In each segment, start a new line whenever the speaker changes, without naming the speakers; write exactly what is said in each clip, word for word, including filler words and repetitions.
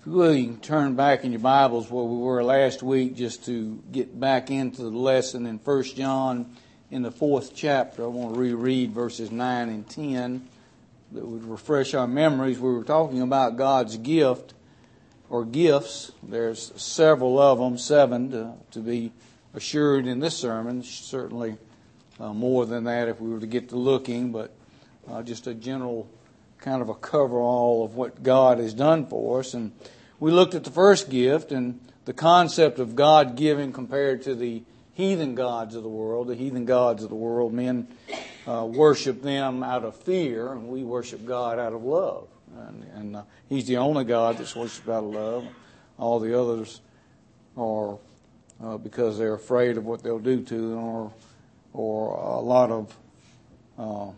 If you will, you can turn back in your Bibles where we were last week just to get back into the lesson in First John in the fourth chapter. I want to reread verses nine and ten that would refresh our memories. We were talking about God's gift or gifts. There's several of them, seven to, to be assured in this sermon. Certainly uh, more than that if we were to get to looking, but uh, just a general kind of a coverall of what God has done for us. And we looked at the first gift and the concept of God giving compared to the heathen gods of the world. The heathen gods of the world, men uh, worship them out of fear, and we worship God out of love. And, and uh, He's the only God that's worshipped out of love. All the others are uh, because they're afraid of what they'll do to them, or or a lot of uh,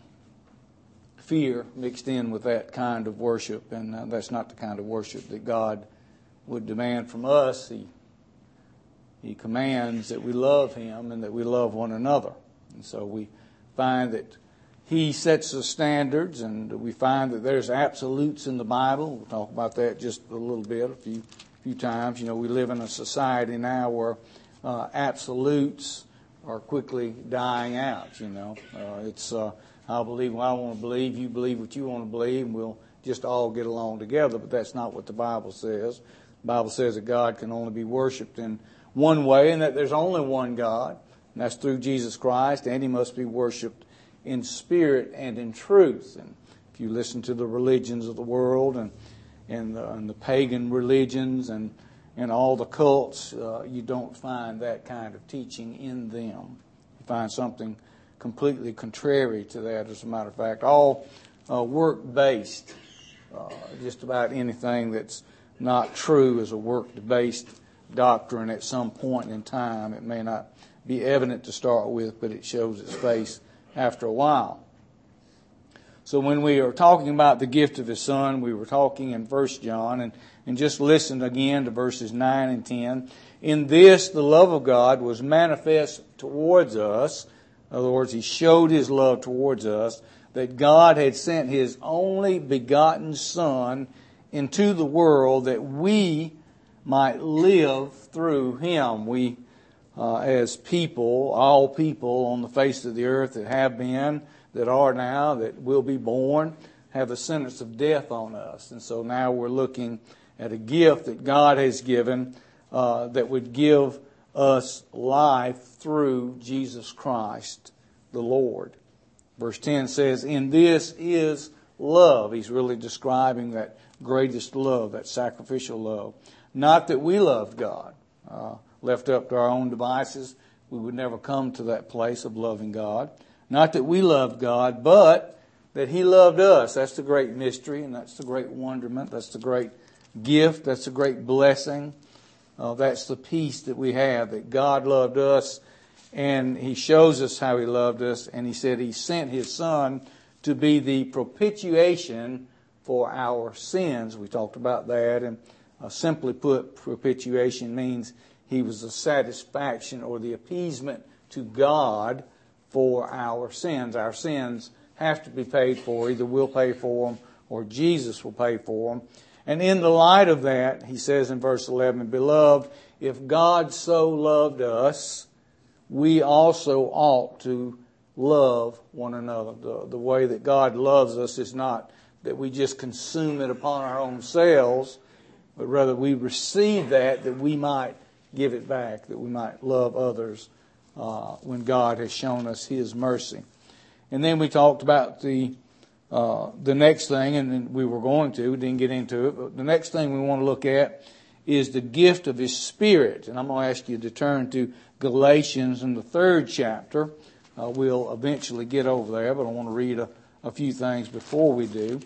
fear mixed in with that kind of worship, and uh, that's not the kind of worship that God would demand from us. He He commands that we love Him and that we love one another. And so we find that He sets the standards, and we find that there's absolutes in the Bible. We'll talk about that just a little bit, a few few times. You know, we live in a society now where uh, absolutes are quickly dying out. You know, uh, it's uh, I believe what I want to believe, you believe what you want to believe, and we'll just all get along together. But that's not what the Bible says. The Bible says that God can only be worshipped in one way, and that there's only one God, and that's through Jesus Christ, and He must be worshipped in spirit and in truth. And if you listen to the religions of the world and and the, and the pagan religions and and all the cults, uh, you don't find that kind of teaching in them. You find something completely contrary to that. As a matter of fact, all uh, work-based. Uh, just about anything that's not true is a work-based doctrine at some point in time. It may not be evident to start with, but it shows its face after a while. So when we are talking about the gift of His Son, we were talking in First John, and, and just listen again to verses nine and ten. In this, the love of God was manifest towards us. In other words, He showed His love towards us, that God had sent His only begotten Son into the world that we might live through Him. We, uh, as people, all people on the face of the earth that have been, that are now, that will be born, have a sentence of death on us. And so now we're looking at a gift that God has given uh, that would give us life through Jesus Christ, the Lord. Verse ten says, in this is love. He's really describing that greatest love, that sacrificial love. Not that we loved God. Uh, left up to our own devices, we would never come to that place of loving God. Not that we loved God, but that He loved us. That's the great mystery, and that's the great wonderment. That's the great gift. That's the great blessing. Uh, that's the peace that we have, that God loved us, and He shows us how He loved us. And He said He sent His Son to be the propitiation for our sins. We talked about that, and uh, simply put, propitiation means He was the satisfaction or the appeasement to God for our sins. Our sins have to be paid for. Either we'll pay for them or Jesus will pay for them. And in the light of that, He says in verse eleven, Beloved, if God so loved us, we also ought to love one another. The, the way that God loves us is not that we just consume it upon our own selves, but rather we receive that, that we might give it back, that we might love others uh, when God has shown us His mercy. And then we talked about the uh, the next thing, and then we were going to, we didn't get into it, but the next thing we want to look at is the gift of His Spirit. And I'm going to ask you to turn to Galatians in the third chapter. Uh, we'll eventually get over there, but I want to read a, a few things before we do.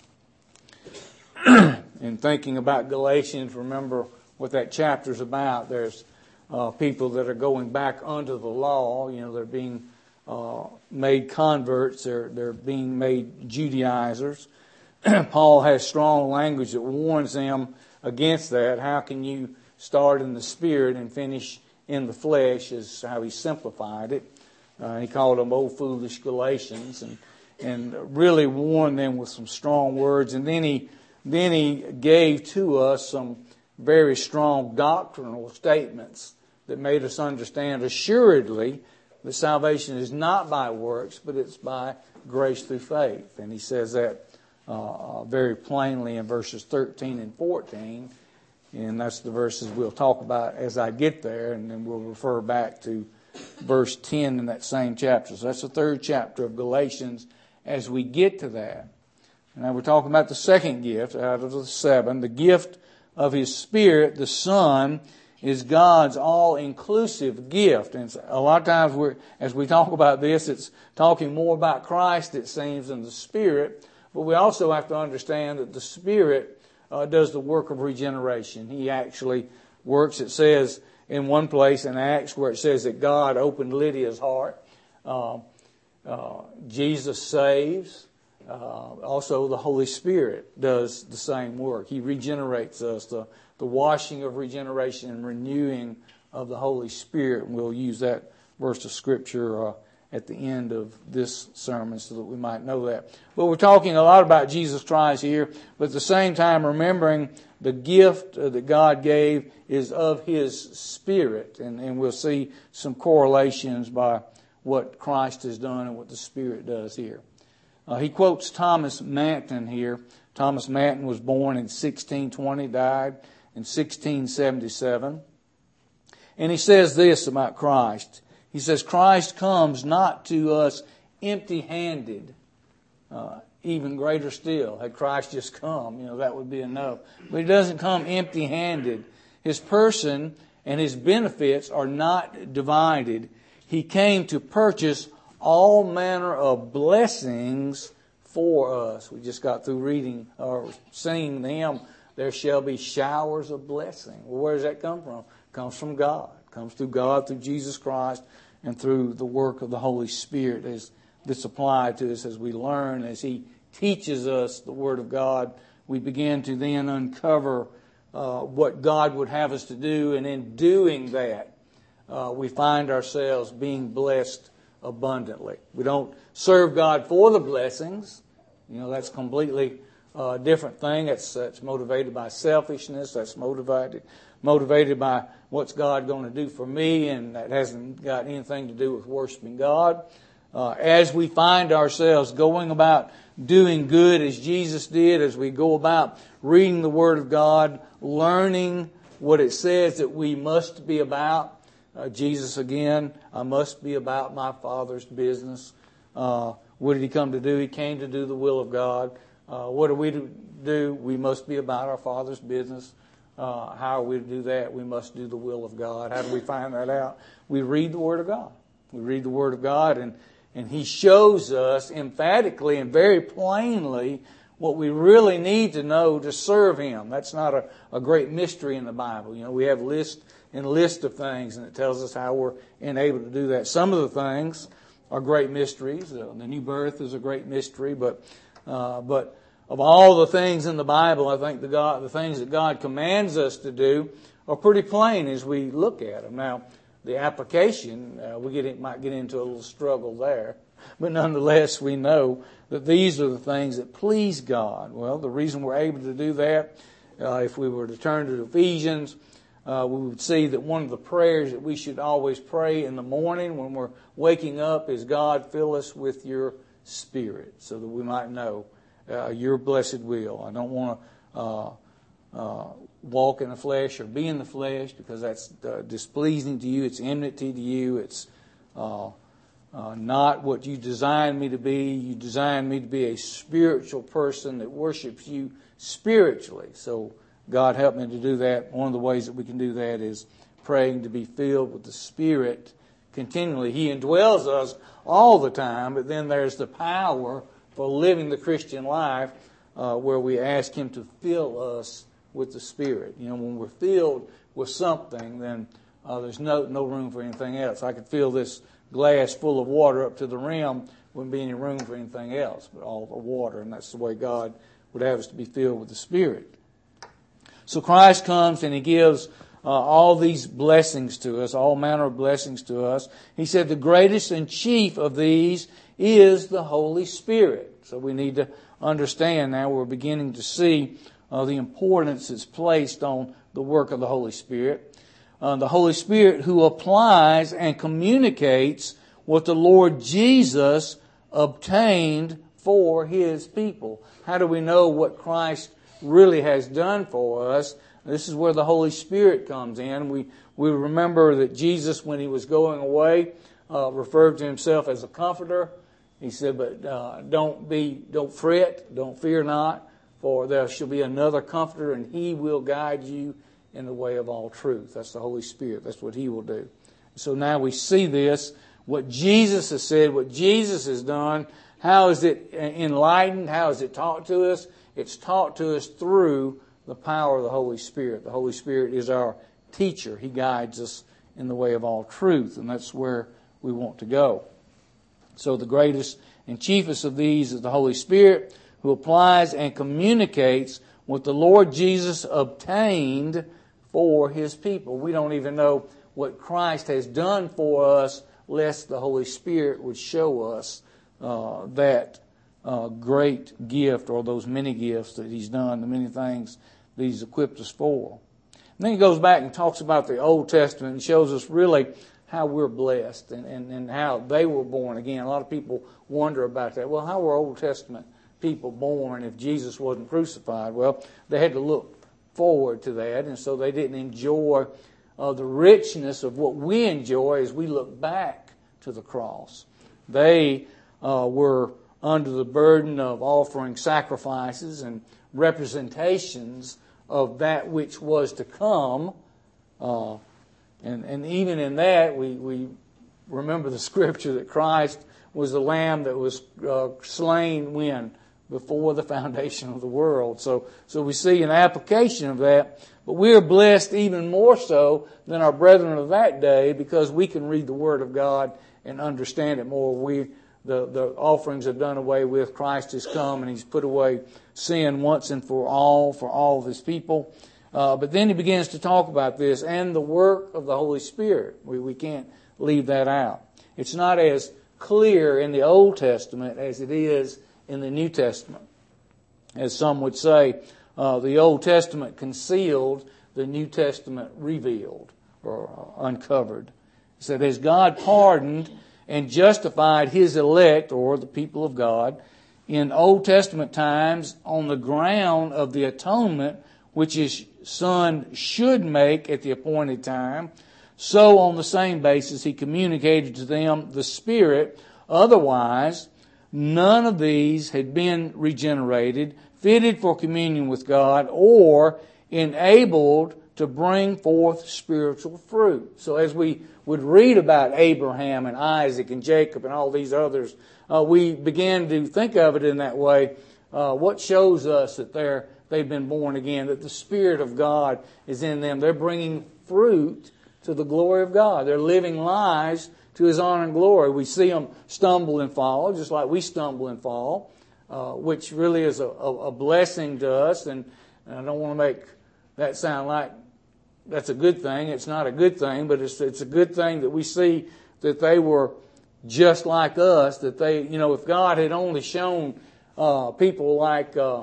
In thinking about Galatians, remember what that chapter's about. There's uh, people that are going back under the law. You know, they're being uh, made converts. They're they're being made Judaizers. Paul has strong language that warns them against that. How can you start in the Spirit and finish in the flesh, is how he simplified it. Uh, he called them old foolish Galatians, and and really warned them with some strong words. And then he then he gave to us some very strong doctrinal statements that made us understand assuredly that salvation is not by works, but it's by grace through faith. And he says that uh, very plainly in verses thirteen and fourteen. And that's the verses we'll talk about as I get there, and then we'll refer back to verse ten in that same chapter. So that's the third chapter of Galatians as we get to that. And now we're talking about the second gift out of the seven, the gift of His Spirit. The Son is God's all-inclusive gift. And a lot of times we're, as we talk about this, it's talking more about Christ, it seems, than the Spirit. But we also have to understand that the Spirit Uh, does the work of regeneration. He actually works, it says in one place in Acts where it says that God opened Lydia's heart. Uh, uh, Jesus saves. Uh, also the Holy Spirit does the same work. He regenerates us. The, the washing of regeneration and renewing of the Holy Spirit. And we'll use that verse of Scripture uh, at the end of this sermon so that we might know that. But we're talking a lot about Jesus Christ here, but at the same time remembering the gift that God gave is of His Spirit. And, and we'll see some correlations by what Christ has done and what the Spirit does here. Uh, he quotes Thomas Manton here. Thomas Manton was born in sixteen twenty, died in sixteen seventy-seven. And he says this about Christ. He says, Christ comes not to us empty-handed. Uh, even greater still, had Christ just come, you know, that would be enough. But He doesn't come empty-handed. His person and His benefits are not divided. He came to purchase all manner of blessings for us. We just got through reading or singing the hymn, there shall be showers of blessing. Well, where does that come from? It comes from God. It comes through God, through Jesus Christ, and through the work of the Holy Spirit as this applied to us as we learn, as He teaches us the Word of God. We begin to then uncover uh, what God would have us to do, and in doing that, uh, we find ourselves being blessed abundantly. We don't serve God for the blessings. You know, that's completely a different thing. That's, that's motivated by selfishness. That's motivated motivated by what's God going to do for me, and that hasn't got anything to do with worshiping God. Uh, as we find ourselves going about doing good as Jesus did, as we go about reading the Word of God, learning what it says that we must be about. Uh, Jesus again, I must be about my Father's business. Uh, what did He come to do? He came to do the will of God. Uh, what are we to do? We must be about our Father's business. Uh, how are we to do that? We must do the will of God. How do we find that out? We read the Word of God. We read the Word of God, and, and He shows us emphatically and very plainly what we really need to know to serve Him. That's not a, a great mystery in the Bible. You know, we have list and list of things, and it tells us how we're enabled to do that. Some of the things are great mysteries. Uh, the new birth is a great mystery, but uh, but of all the things in the Bible, I think the God, the things that God commands us to do are pretty plain as we look at them. Now, the application, uh, we get in, might get into a little struggle there, but nonetheless, we know that these are the things that please God. Well, the reason we're able to do that, uh, if we were to turn to Ephesians, uh, we would see that one of the prayers that we should always pray in the morning when we're waking up is, God, fill us with your Spirit, so that we might know uh, your blessed will. I don't want to uh, uh, walk in the flesh or be in the flesh, because that's uh, displeasing to you. It's enmity to you. It's uh, uh, not what you designed me to be. You designed me to be a spiritual person that worships you spiritually. So God help me to do that. One of the ways that we can do that is praying to be filled with the Spirit continually. He indwells us all the time, but then there's the power for living the Christian life uh, where we ask Him to fill us with the Spirit. You know, when we're filled with something, then uh, there's no no room for anything else. I could fill this glass full of water up to the rim, wouldn't be any room for anything else but all the water, and that's the way God would have us to be filled with the Spirit. So Christ comes and He gives uh, all these blessings to us, all manner of blessings to us. He said the greatest and chief of these is the Holy Spirit. So we need to understand now. We're beginning to see uh, the importance that's placed on the work of the Holy Spirit. Uh, the Holy Spirit who applies and communicates what the Lord Jesus obtained for His people. How do we know what Christ really has done for us? This is where the Holy Spirit comes in. We we remember that Jesus, when He was going away, uh, referred to Himself as a comforter. He said, but uh, don't be, don't fret, don't fear not, for there shall be another comforter, and He will guide you in the way of all truth. That's the Holy Spirit. That's what He will do. So now we see this, what Jesus has said, what Jesus has done. How is it enlightened? How is it taught to us? It's taught to us through the power of the Holy Spirit. The Holy Spirit is our teacher. He guides us in the way of all truth, and that's where we want to go. So the greatest and chiefest of these is the Holy Spirit, who applies and communicates what the Lord Jesus obtained for His people. We don't even know what Christ has done for us, lest the Holy Spirit would show us uh, that uh, great gift, or those many gifts that He's done, the many things that He's equipped us for. And then He goes back and talks about the Old Testament and shows us really how we're blessed and, and, and how they were born again. A lot of people wonder about that. Well, how were Old Testament people born if Jesus wasn't crucified? Well, they had to look forward to that, and so they didn't enjoy uh, the richness of what we enjoy as we look back to the cross. They uh, were under the burden of offering sacrifices and representations of that which was to come. Uh, and, and even in that, we, we remember the scripture that Christ was the lamb that was uh, slain when? Before the foundation of the world. So, so we see an application of that. But we are blessed even more so than our brethren of that day, because we can read the Word of God and understand it more. We the, the offerings are done away with. Christ has come and He's put away sin once and for all, for all of His people. Uh, but then He begins to talk about this and the work of the Holy Spirit. We, we can't leave that out. It's not as clear in the Old Testament as it is in the New Testament. As some would say, uh, the Old Testament concealed, the New Testament revealed or uncovered. It said, as God pardoned and justified His elect, or the people of God, in Old Testament times on the ground of the atonement which His Son should make at the appointed time, so on the same basis He communicated to them the Spirit. Otherwise, none of these had been regenerated, fitted for communion with God, or enabled to bring forth spiritual fruit. So as we would read about Abraham and Isaac and Jacob and all these others, uh, we began to think of it in that way. Uh, what shows us that they're, they've been born again, that the Spirit of God is in them. They're bringing fruit to the glory of God. They're living lives to His honor and glory. We see them stumble and fall, just like we stumble and fall, uh, which really is a, a, a blessing to us. And, and I don't want to make that sound like that's a good thing. It's not a good thing, but it's it's a good thing that we see that they were just like us. That they, you know, if God had only shown uh, people like uh,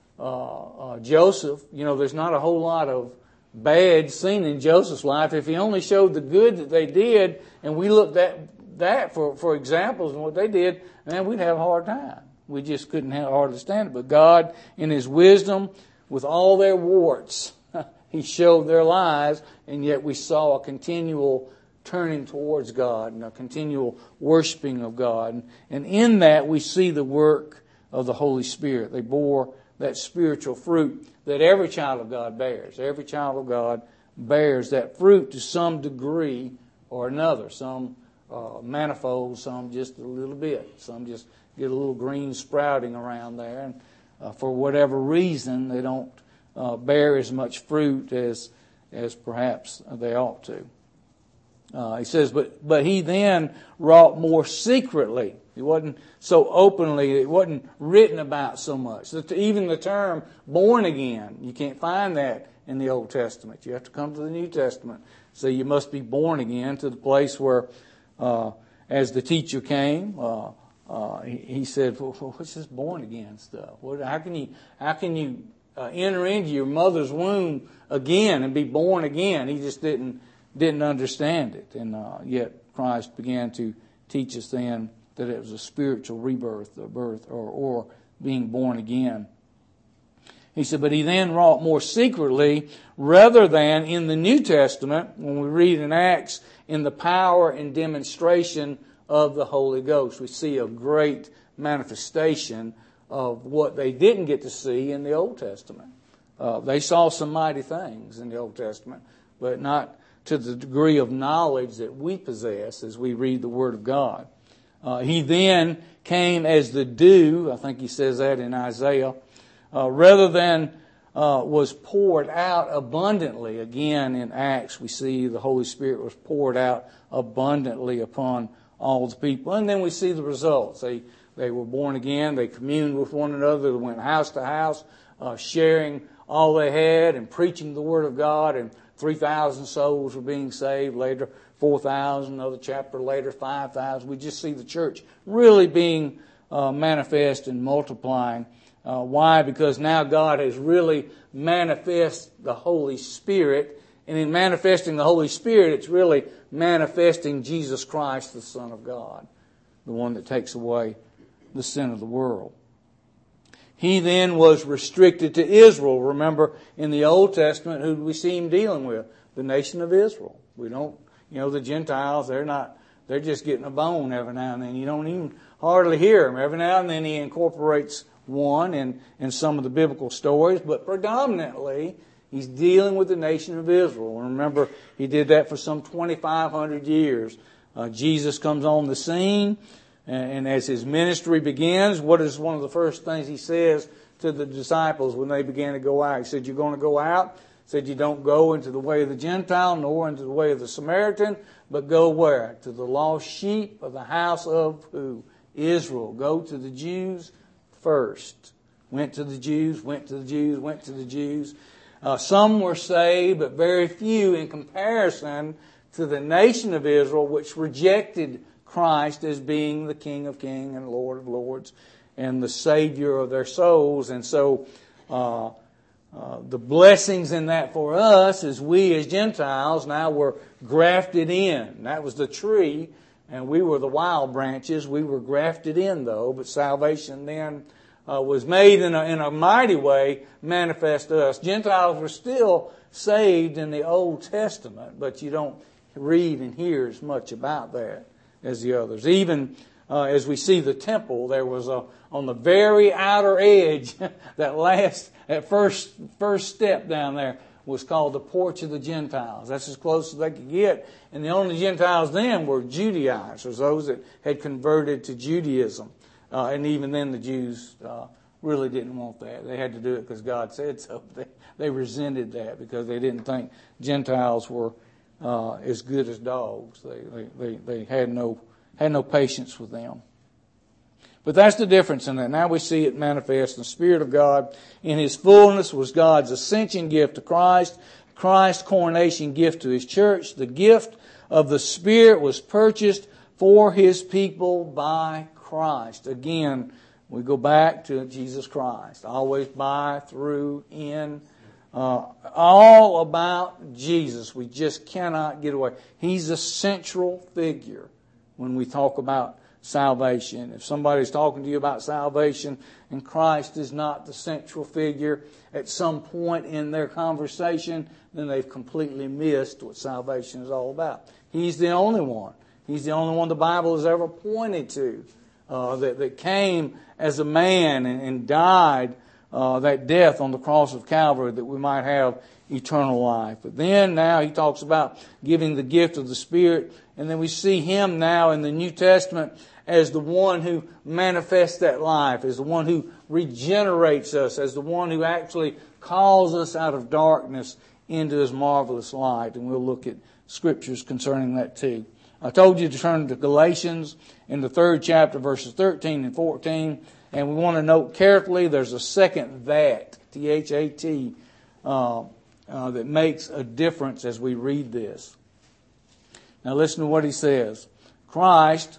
uh, uh, Joseph, you know, there's not a whole lot of bad seen in Joseph's life. If He only showed the good that they did, and we looked at that for, for examples and what they did, man, we'd have a hard time. We just couldn't have hardly stand it. But God, in His wisdom, with all their warts, He showed their lives, and yet we saw a continual turning towards God and a continual worshiping of God. And in that we see the work of the Holy Spirit. They bore that spiritual fruit that every child of God bears. Every child of God bears that fruit to some degree or another. Some uh, manifold, some just a little bit. Some just get a little green sprouting around there. And uh, for whatever reason, they don't uh, bear as much fruit as as perhaps they ought to. Uh, he says, but but He then wrought more secretly. It wasn't so openly, it wasn't written about so much. Even the term born again, you can't find that in the Old Testament. You have to come to the New Testament. So you must be born again to the place where, uh, as the teacher came, uh, uh, he, he said, well, what's this born again stuff? What, how can you, how can you uh, enter into your mother's womb again and be born again? He just didn't, didn't understand it. And uh, yet Christ began to teach us then that it was a spiritual rebirth, or birth, or, or being born again. He said, but he then wrought more secretly rather than in the New Testament, when we read in Acts, in the power and demonstration of the Holy Ghost. We see a great manifestation of what they didn't get to see in the Old Testament. Uh, they saw some mighty things in the Old Testament, but not to the degree of knowledge that we possess as we read the Word of God. Uh, he then came as the dew, I think he says that in Isaiah, Uh, rather than uh, was poured out abundantly. Again, in Acts, we see the Holy Spirit was poured out abundantly upon all the people. And then we see the results. They they were born again. They communed with one another. They went house to house, uh, sharing all they had and preaching the Word of God. And three thousand souls were being saved. Later, four thousand. Another chapter later, five thousand. We just see the church really being uh, manifest and multiplying. Uh, why? Because now God has really manifested the Holy Spirit. And in manifesting the Holy Spirit, it's really manifesting Jesus Christ, the Son of God, the one that takes away the sin of the world. He then was restricted to Israel. Remember, in the Old Testament, who do we see him dealing with? The nation of Israel. We don't, you know, the Gentiles, they're not, they're just getting a bone every now and then. You don't even hardly hear them. Every now and then he incorporates one in, in some of the biblical stories, but predominantly he's dealing with the nation of Israel. And remember, he did that for some twenty-five hundred years. Uh, Jesus comes on the scene, and, and as his ministry begins, what is one of the first things he says to the disciples when they began to go out? He said, you're going to go out? He said, you don't go into the way of the Gentile, nor into the way of the Samaritan, but go where? To the lost sheep of the house of who? Israel. Go to the Jews first. Went to the Jews, went to the Jews, went to the Jews. Uh, some were saved, but very few in comparison to the nation of Israel, which rejected Christ as being the King of Kings and Lord of Lords and the Savior of their souls. And so uh, uh, the blessings in that for us is we as Gentiles now were grafted in. That was the tree. And we were the wild branches. We were grafted in, though. But salvation then uh, was made in a, in a mighty way manifest to us. Gentiles were still saved in the Old Testament, but you don't read and hear as much about that as the others. Even uh, as we see the temple, there was a on the very outer edge, that last, that first first step down there, was called the porch of the Gentiles. That's as close as they could get. And the only Gentiles then were Judaizers, those that had converted to Judaism. Uh, and even then the Jews uh, really didn't want that. They had to do it because God said so. They, they resented that because they didn't think Gentiles were uh, as good as dogs. They, they, they, they had no, had no patience with them. But that's the difference in that. Now we see it manifest. The Spirit of God in His fullness was God's ascension gift to Christ, Christ's coronation gift to His church. The gift of the Spirit was purchased for His people by Christ. Again, we go back to Jesus Christ. Always by, through, in, uh, all about Jesus. We just cannot get away. He's a central figure when we talk about salvation. If somebody's talking to you about salvation and Christ is not the central figure at some point in their conversation, then they've completely missed what salvation is all about. He's the only one. He's the only one the Bible has ever pointed to uh, that, that came as a man and, and died uh, that death on the cross of Calvary that we might have eternal life. But then now he talks about giving the gift of the Spirit, and then we see Him now in the New Testament as the one who manifests that life, as the one who regenerates us, as the one who actually calls us out of darkness into His marvelous light. And we'll look at scriptures concerning that too. I told you to turn to Galatians in the third chapter, verses thirteen and fourteen. And we want to note carefully there's a second that, T H A T, uh, uh, that makes a difference as we read this. Now listen to what he says. Christ,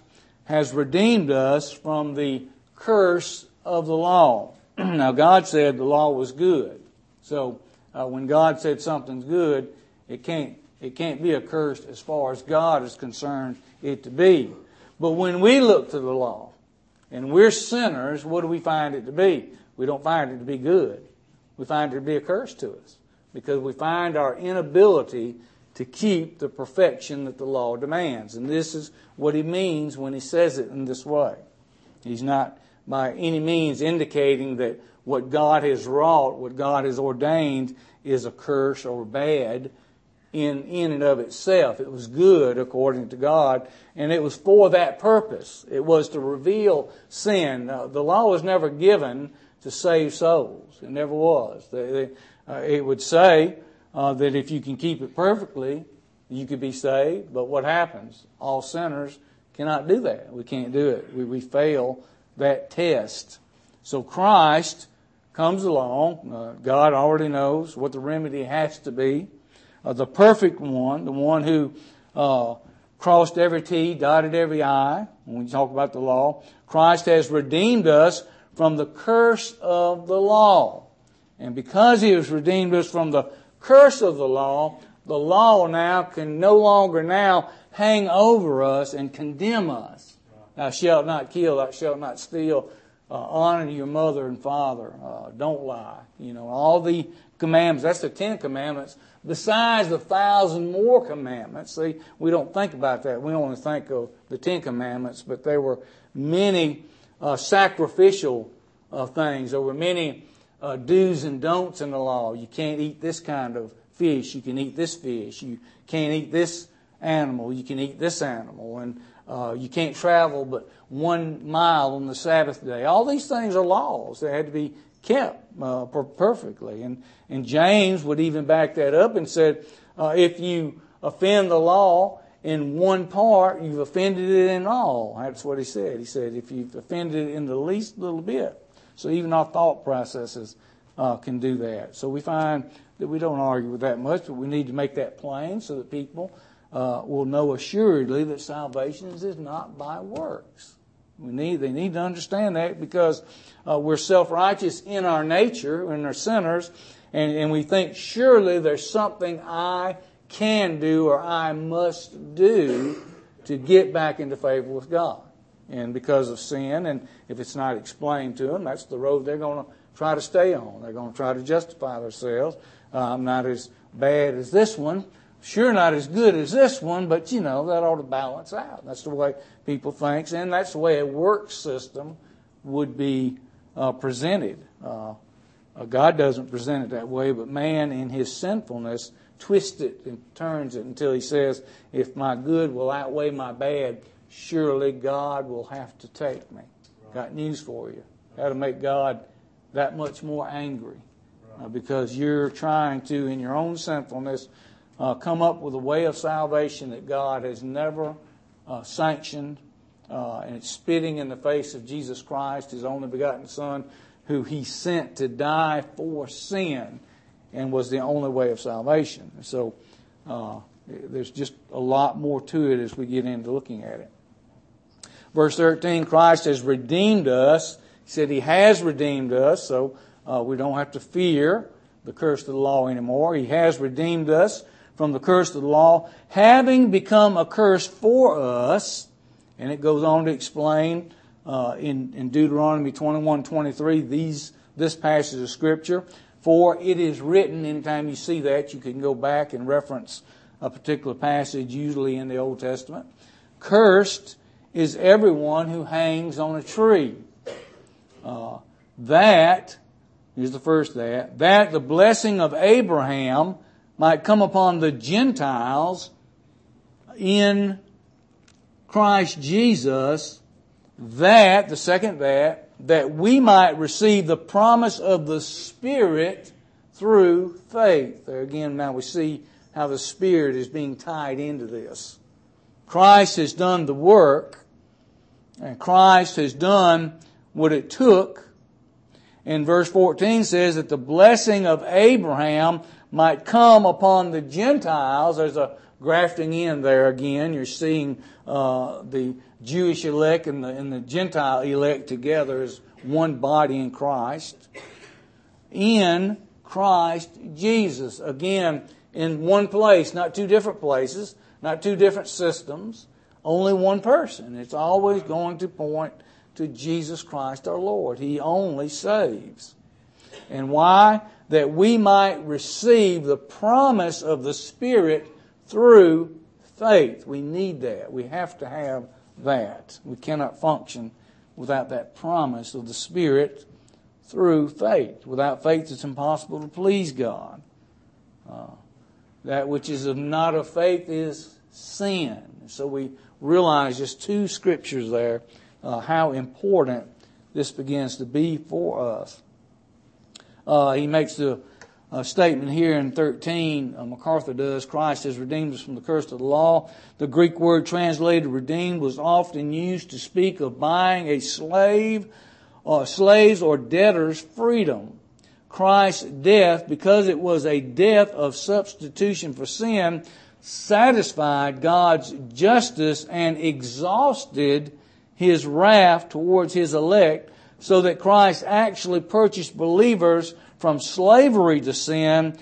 has redeemed us from the curse of the law. Now, God said the law was good. So, uh, when God said something's good, it can't, it can't be accursed as far as God is concerned it to be. But when we look to the law, and we're sinners, what do we find it to be? We don't find it to be good. We find it to be a curse to us. Because we find our inability to keep the perfection that the law demands. And this is what he means when he says it in this way. He's not by any means indicating that what God has wrought, what God has ordained, is a curse or bad in, in and of itself. It was good according to God, and it was for that purpose. It was to reveal sin. Uh, the law was never given to save souls. It never was. They, they, uh, it would say uh, that if you can keep it perfectly, you could be saved. But what happens? All sinners cannot do that. We can't do it. We, we fail that test. So Christ comes along. Uh, God already knows what the remedy has to be. Uh, the perfect one, the one who uh, crossed every T, dotted every I, when we talk about the law. Christ has redeemed us from the curse of the law. And because he has redeemed us from the curse of the law, the law now can no longer now hang over us and condemn us. Thou shalt not kill, thou shalt not steal, uh, honor your mother and father, uh, don't lie. You know, all the commandments, that's the Ten Commandments, besides the thousand more commandments. See, we don't think about that. We only think of the Ten Commandments, but there were many uh, sacrificial uh, things. There were many uh, do's and don'ts in the law. You can't eat this kind of fish. You can eat this fish. You can't eat this animal. You can eat this animal. And uh, you can't travel but one mile on the Sabbath day. All these things are laws that had to be kept uh, perfectly. And, and James would even back that up and said, uh, if you offend the law in one part, you've offended it in all. That's what he said. He said, if you've offended it in the least little bit. So even our thought processes uh, can do that. So we find that we don't argue with that much, but we need to make that plain so that people uh, will know assuredly that salvation is not by works. We need, they need to understand that because uh, we're self-righteous in our nature and are sinners, and, and we think surely there's something I can do or I must do to get back into favor with God. And because of sin, and if it's not explained to them, that's the road they're going to try to stay on. They're going to try to justify themselves. Uh, I'm not as bad as this one. Sure not as good as this one, but, you know, that ought to balance out. That's the way people think, and that's the way a work system would be uh, presented. Uh, uh, God doesn't present it that way, but man in his sinfulness twists it and turns it until he says, if my good will outweigh my bad, surely God will have to take me. Got news for you. That'll make God that much more angry uh, because you're trying to, in your own sinfulness, Uh, come up with a way of salvation that God has never uh, sanctioned, uh, and it's spitting in the face of Jesus Christ, his only begotten Son, who he sent to die for sin and was the only way of salvation. So uh, there's just a lot more to it as we get into looking at it. Verse thirteen, Christ has redeemed us. He said he has redeemed us, so uh, we don't have to fear the curse of the law anymore. He has redeemed us from the curse of the law, having become a curse for us. And it goes on to explain uh, in, in Deuteronomy twenty-one twenty-three these this passage of Scripture. For it is written, anytime you see that, you can go back and reference a particular passage, usually in the Old Testament. Cursed is everyone who hangs on a tree. Uh, that, here's the first that, that the blessing of Abraham might come upon the Gentiles in Christ Jesus, that, the second that, that we might receive the promise of the Spirit through faith. There again, now we see how the Spirit is being tied into this. Christ has done the work, and Christ has done what it took, And verse fourteen says that the blessing of Abraham might come upon the Gentiles. There's a grafting in there again. You're seeing uh, the Jewish elect and the, and the Gentile elect together as one body in Christ. In Christ Jesus. Again, in one place, not two different places, not two different systems, only one person. It's always going to point to Jesus Christ our Lord. He only saves. And why? That we might receive the promise of the Spirit through faith. We need that. We have to have that. We cannot function without that promise of the Spirit through faith. Without faith, it's impossible to please God. Uh, that which is not of faith is sin. So we realize just two scriptures there, uh, how important this begins to be for us. Uh, he makes the uh, statement here in thirteen, uh, MacArthur does, Christ has redeemed us from the curse of the law. The Greek word translated redeemed was often used to speak of buying a slave, or slaves or debtors' freedom. Christ's death, because it was a death of substitution for sin, satisfied God's justice and exhausted His wrath towards His elect, so that Christ actually purchased believers from slavery to sin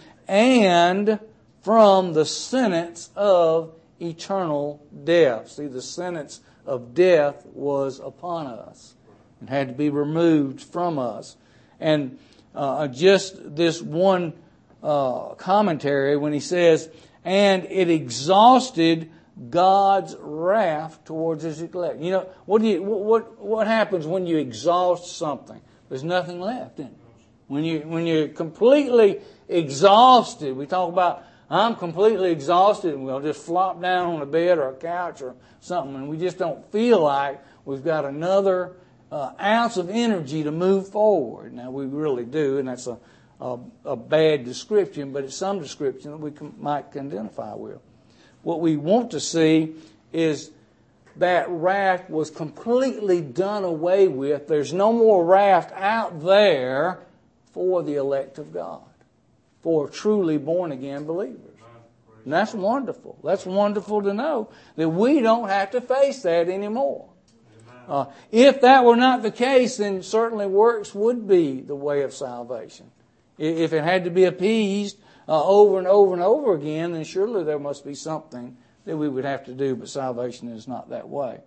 and from the sentence of eternal death. See, the sentence of death was upon us and had to be removed from us. And uh, just this one uh, commentary when he says, and it exhausted God's wrath towards His elect. You know, what do you what what happens when you exhaust something? There's nothing left in it. When you when you're completely exhausted, we talk about I'm completely exhausted, and we'll just flop down on a bed or a couch or something, and we just don't feel like we've got another uh, ounce of energy to move forward. Now we really do, and that's a a, a bad description, but it's some description that we can, might identify with. What we want to see is that wrath was completely done away with. There's no more wrath out there for the elect of God, for truly born-again believers. And that's wonderful. That's wonderful to know that we don't have to face that anymore. Uh, if that were not the case, then certainly works would be the way of salvation. If it had to be appeased Uh, over and over and over again, then surely there must be something that we would have to do, but salvation is not that way.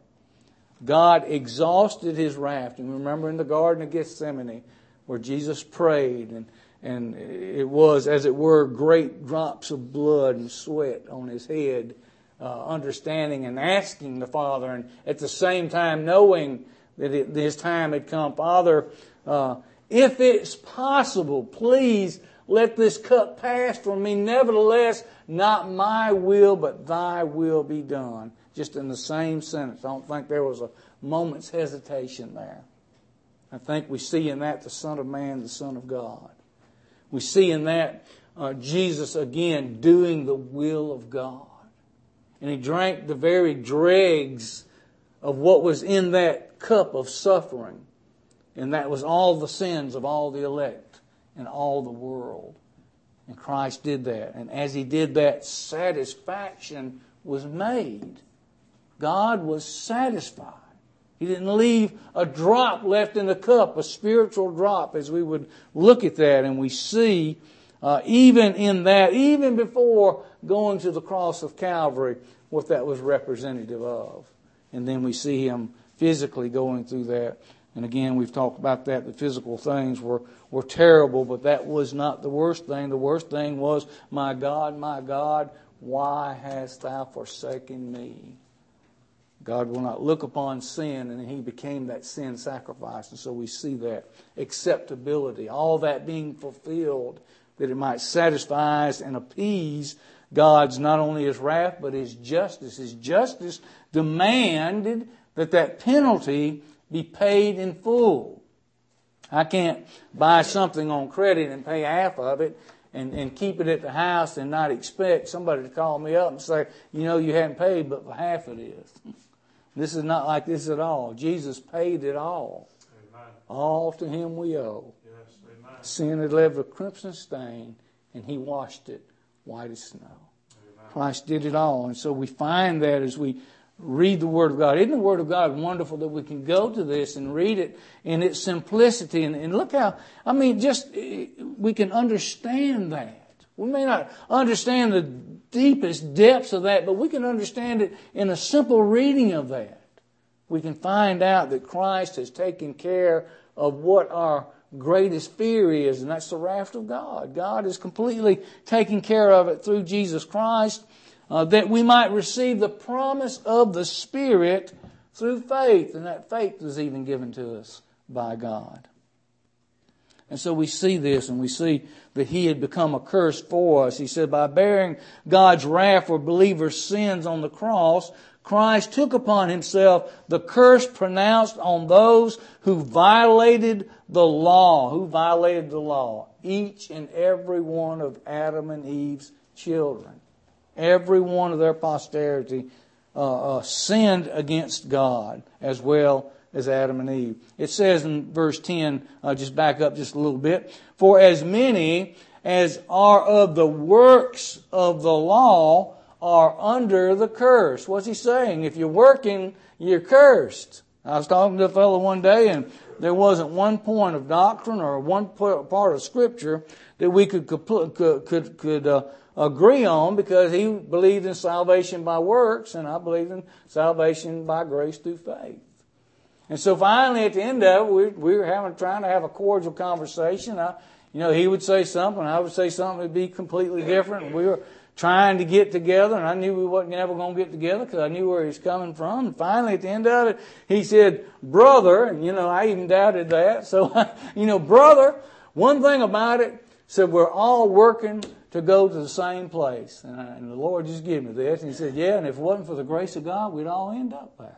God exhausted His wrath. And remember in the Garden of Gethsemane where Jesus prayed, and, and it was, as it were, great drops of blood and sweat on His head, uh, understanding and asking the Father, and at the same time knowing that it, His time had come. Father, uh, if it's possible, please let this cup pass from me. Nevertheless, not my will, but Thy will be done. Just in the same sentence. I don't think there was a moment's hesitation there. I think we see in that the Son of Man, the Son of God. We see in that uh, Jesus again doing the will of God. And He drank the very dregs of what was in that cup of suffering. And that was all the sins of all the elect in all the world. And Christ did that. And as He did that, satisfaction was made. God was satisfied. He didn't leave a drop left in the cup, a spiritual drop, as we would look at that. And we see, uh, even in that, even before going to the cross of Calvary, what that was representative of. And then we see Him physically going through that. And again, we've talked about that. The physical things were, were terrible, but that was not the worst thing. The worst thing was, my God, my God, why hast Thou forsaken me? God will not look upon sin, and He became that sin sacrifice. And so we see that acceptability, all that being fulfilled, that it might satisfy us and appease God's not only His wrath, but His justice. His justice demanded that that penalty be paid in full. I can't buy something on credit and pay half of it and, and keep it at the house and not expect somebody to call me up and say, you know, you hadn't paid, but for half it is. This is not like this at all. Jesus paid it all. Amen. All to Him we owe. Yes. Sin had left a crimson stain, and He washed it white as snow. Christ did it all. And so we find that as we read the Word of God. Isn't the Word of God wonderful that we can go to this and read it in its simplicity? And, and look how, I mean, just, we can understand that. We may not understand the deepest depths of that, but we can understand it in a simple reading of that. We can find out that Christ has taken care of what our greatest fear is, and that's the wrath of God. God is completely taking care of it through Jesus Christ, uh, that we might receive the promise of the Spirit through faith, and that faith was even given to us by God. And so we see this, and we see that He had become a curse for us. He said, by bearing God's wrath for believers' sins on the cross, Christ took upon Himself the curse pronounced on those who violated the law. Who violated the law? Each and every one of Adam and Eve's children. Every one of their posterity uh, uh, sinned against God as well as Adam and Eve. It says in verse ten, uh, just back up just a little bit, for as many as are of the works of the law are under the curse. What's he saying? If you're working, you're cursed. I was talking to a fellow one day, and there wasn't one point of doctrine or one part of Scripture that we could could could, could uh, agree on, because he believed in salvation by works, and I believed in salvation by grace through faith. And so finally, at the end of it, we, we were having trying to have a cordial conversation. I, you know, he would say something, I would say something that would be completely different. And we were trying to get together, and I knew we wasn't ever going to get together because I knew where he was coming from. And finally, at the end of it, he said, brother, and you know, I even doubted that. So, you know, brother, one thing about it, said we're all working to go to the same place. And, I, and the Lord just gave me this. And he said, yeah, and if it wasn't for the grace of God, we'd all end up there.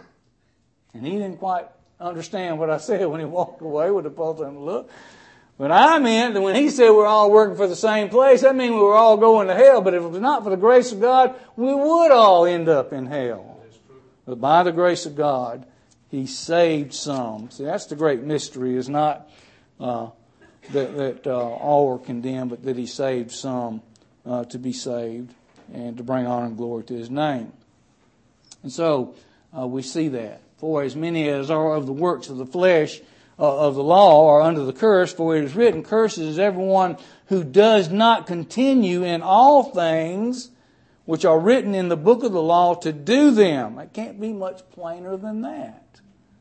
And he didn't quite understand what I said when he walked away with a puzzled look. But I meant that when he said we're all working for the same place, that means we were all going to hell. But if it was not for the grace of God, we would all end up in hell. But by the grace of God, He saved some. See, that's the great mystery, is not uh, that, that uh, all were condemned, but that He saved some uh, to be saved and to bring honor and glory to His name. And so uh, we see that. For as many as are of the works of the flesh uh, of the law are under the curse, for it is written, cursed is everyone who does not continue in all things which are written in the book of the law to do them. It can't be much plainer than that.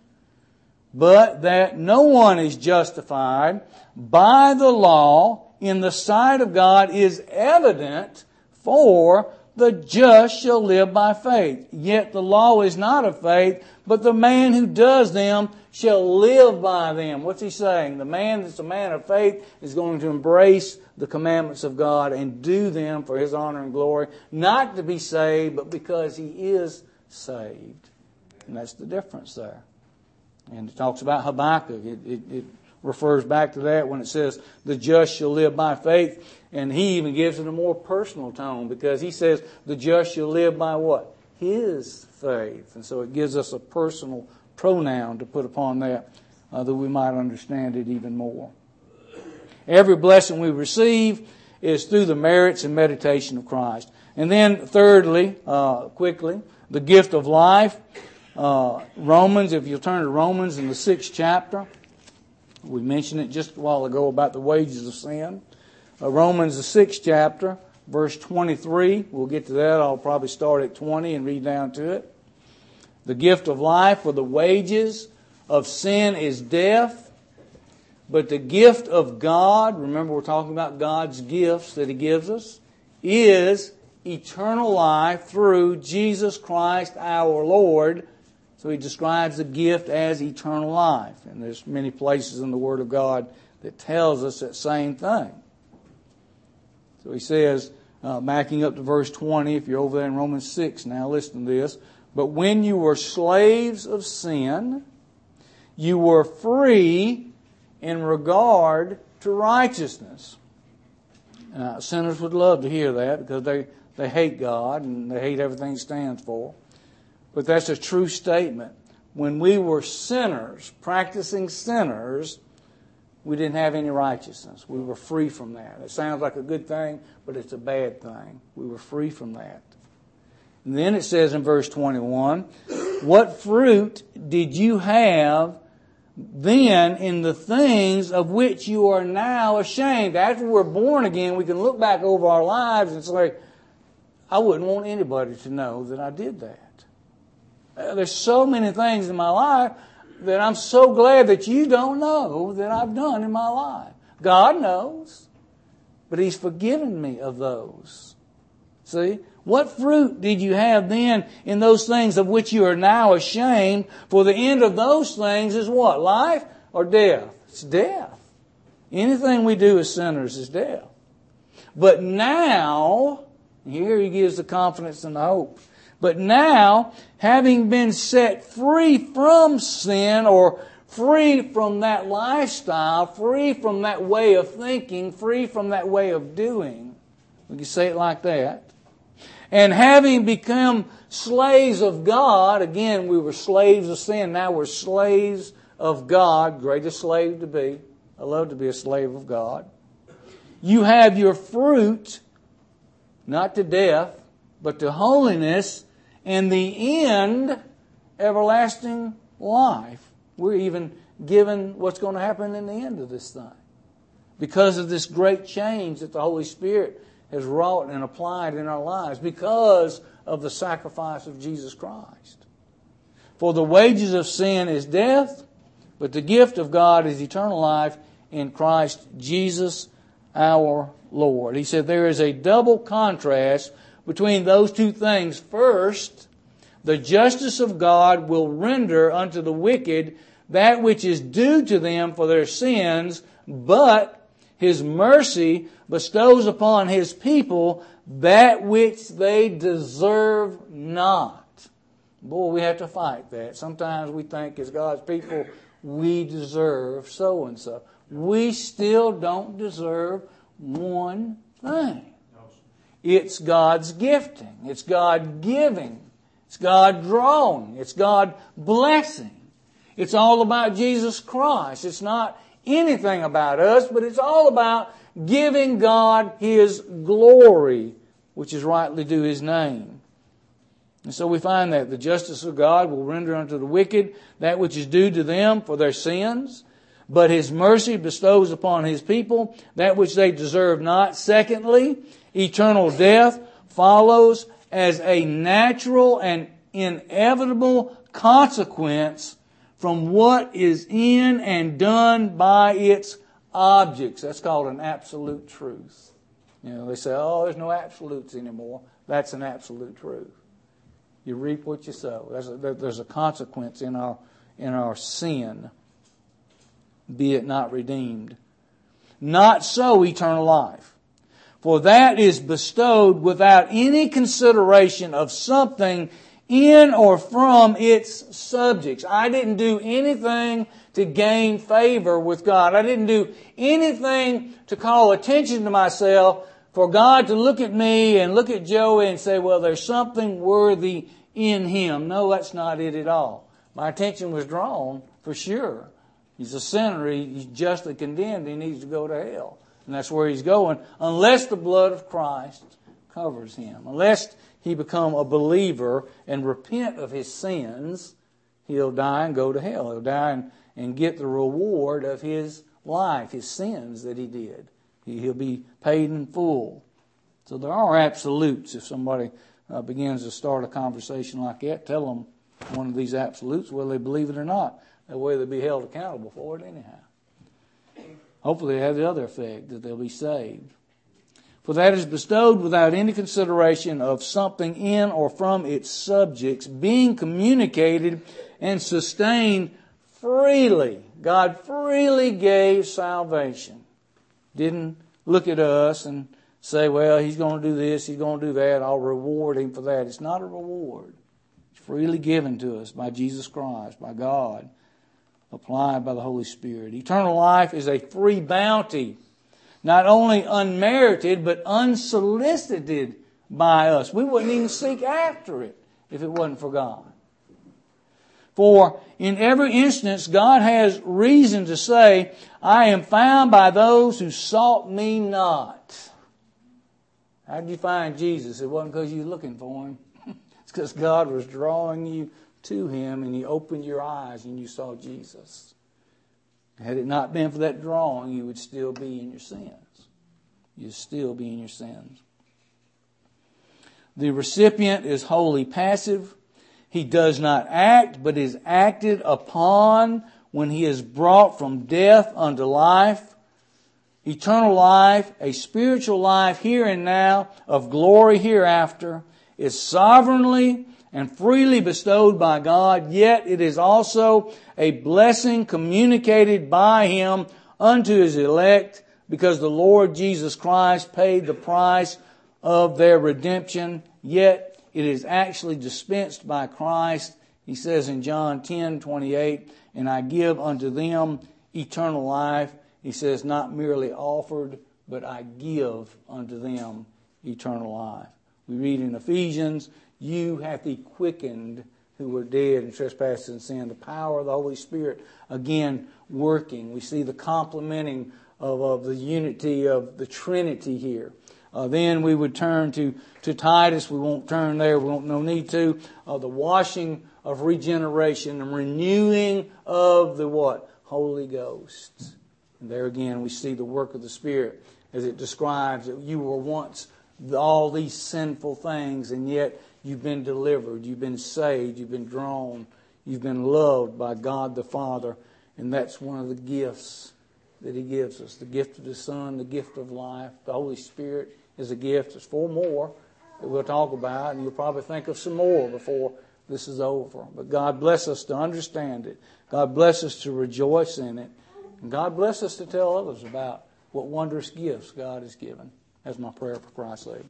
But that no one is justified by the law in the sight of God is evident, for the just shall live by faith. Yet the law is not of faith, but the man who does them shall live by them. What's he saying? The man that's a man of faith is going to embrace the commandments of God and do them for His honor and glory, not to be saved, but because he is saved. And that's the difference there. And it talks about Habakkuk. It, it, it refers back to that when it says, the just shall live by faith. And he even gives it a more personal tone, because he says, the just shall live by what? His faith. And so it gives us a personal pronoun to put upon that, uh, that we might understand it even more. Every blessing we receive is through the merits and meditation of Christ. And then thirdly, uh, quickly, the gift of life. Uh, Romans, if you'll turn to Romans in the sixth chapter. We mentioned it just a while ago about the wages of sin. Uh, Romans, the sixth chapter, verse twenty-three. We'll get to that. I'll probably start at twenty and read down to it. The gift of life, for the wages of sin is death. But the gift of God, remember we're talking about God's gifts that He gives us, is eternal life through Jesus Christ our Lord. So he describes the gift as eternal life. And there's many places in the Word of God that tells us that same thing. So he says, uh, backing up to verse twenty, if you're over there in Romans six now, listen to this. But when you were slaves of sin, you were free in regard to righteousness. Uh, sinners would love to hear that, because they, they hate God and they hate everything He stands for. But that's a true statement. When we were sinners, practicing sinners, we didn't have any righteousness. We were free from that. It sounds like a good thing, but it's a bad thing. We were free from that. And then it says in verse twenty-one, what fruit did you have then in the things of which you are now ashamed? After we're born again, we can look back over our lives and say, I wouldn't want anybody to know that I did that. Uh, there's so many things in my life that I'm so glad that you don't know that I've done in my life. God knows, but He's forgiven me of those. See? What fruit did you have then in those things of which you are now ashamed? For the end of those things is what? Life or death? It's death. Anything we do as sinners is death. But now, here he gives the confidence and the hope. But now, having been set free from sin, or free from that lifestyle, free from that way of thinking, free from that way of doing, we can say it like that, and having become slaves of God, again, we were slaves of sin, now we're slaves of God, greatest slave to be. I love to be a slave of God. You have your fruit, not to death, but to holiness, and the end, everlasting life. We're even given what's going to happen in the end of this thing, because of this great change that the Holy Spirit has wrought and applied in our lives because of the sacrifice of Jesus Christ. For the wages of sin is death, but the gift of God is eternal life in Christ Jesus our Lord. He said there is a double contrast between those two things. First, the justice of God will render unto the wicked that which is due to them for their sins, but His mercy bestows upon His people that which they deserve not. Boy, we have to fight that. Sometimes we think as God's people, we deserve so-and-so. We still don't deserve one thing. It's God's gifting. It's God giving. It's God drawing. It's God blessing. It's all about Jesus Christ. It's not anything about us, but it's all about giving God His glory, which is rightly due His name. And so we find that the justice of God will render unto the wicked that which is due to them for their sins, but His mercy bestows upon His people that which they deserve not. Secondly, eternal death follows as a natural and inevitable consequence from what is in and done by its objects. That's called an absolute truth. You know, they say, oh, there's no absolutes anymore. That's an absolute truth. You reap what you sow. There's a, there's a consequence in our, in our sin, be it not redeemed. Not so eternal life. For that is bestowed without any consideration of something in or from its subjects. I didn't do anything to gain favor with God. I didn't do anything to call attention to myself for God to look at me and look at Joey and say, well, there's something worthy in him. No, that's not it at all. My attention was drawn for sure. He's a sinner. He's justly condemned. He needs to go to hell. And that's where he's going, unless the blood of Christ covers him. Unless he become a believer and repent of his sins, he'll die and go to hell. He'll die and, and get the reward of his life, his sins that he did. He, he'll be paid in full. So there are absolutes. If somebody uh, begins to start a conversation like that, tell them one of these absolutes, whether they believe it or not. That way they'll be held accountable for it anyhow. Hopefully it has the other effect, that they'll be saved. For that is bestowed without any consideration of something in or from its subjects, being communicated and sustained freely. God freely gave salvation. Didn't look at us and say, well, he's going to do this, he's going to do that, I'll reward him for that. It's not a reward. It's freely given to us by Jesus Christ, by God, applied by the Holy Spirit. Eternal life is a free bounty, not only unmerited, but unsolicited by us. We wouldn't even seek after it if it wasn't for God. For in every instance, God has reason to say, I am found by those who sought me not. How did you find Jesus? It wasn't because you were looking for him. It's because God was drawing you to him and he opened your eyes and you saw Jesus. Had it not been for that drawing, you would still be in your sins. You'd still be in your sins. The recipient is wholly passive. He does not act, but is acted upon when he is brought from death unto life. Eternal life, a spiritual life here and now, of glory hereafter, is sovereignly and freely bestowed by God, yet it is also a blessing communicated by him unto his elect, because the Lord Jesus Christ paid the price of their redemption, yet it is actually dispensed by Christ. He says in John ten twenty-eight, and I give unto them eternal life. He says, not merely offered, but I give unto them eternal life. We read in Ephesians, you hath he quickened who were dead in trespasses and sin. The power of the Holy Spirit, again, working. We see the complementing of, of the unity of the Trinity here. Uh, then we would turn to, to Titus. We won't turn there. We won't no need to. Uh, the washing of regeneration and renewing of the what? Holy Ghost. And there again we see the work of the Spirit as it describes that you were once all these sinful things and yet you've been delivered. You've been saved. You've been drawn. You've been loved by God the Father. And that's one of the gifts that he gives us. The gift of the Son, the gift of life. The Holy Spirit is a gift. There's four more that we'll talk about, and you'll probably think of some more before this is over. But God bless us to understand it. God bless us to rejoice in it. And God bless us to tell others about what wondrous gifts God has given. That's my prayer for Christ's sake.